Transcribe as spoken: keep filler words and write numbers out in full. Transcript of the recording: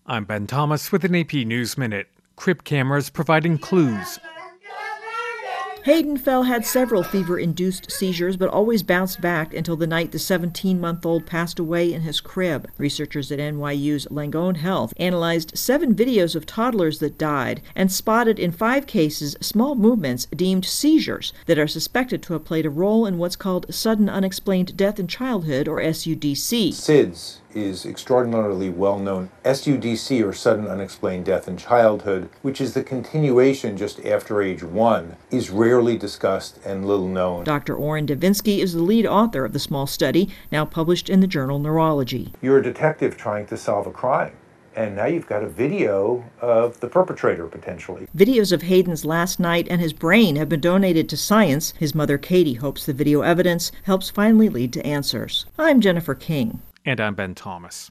I'm Ben Thomas with an A P News Minute. Crib cameras providing clues. Hayden Fell had several fever-induced seizures, but always bounced back until the night the seventeen-month-old passed away in his crib. Researchers at N Y U's Langone Health analyzed seven videos of toddlers that died and spotted in five cases small movements deemed seizures that are suspected to have played a role in what's called sudden unexplained death in childhood, or S U D C. S I D S is extraordinarily well known. S U D C, or sudden unexplained death in childhood, which is the continuation just after age one, is rarely discussed and little known. Doctor Orrin Devinsky is the lead author of the small study, now published in the journal Neurology. You're a detective trying to solve a crime, and now you've got a video of the perpetrator, potentially. Videos of Hayden's last night and his brain have been donated to science. His mother, Katie, hopes the video evidence helps finally lead to answers. I'm Jennifer King. And I'm Ben Thomas.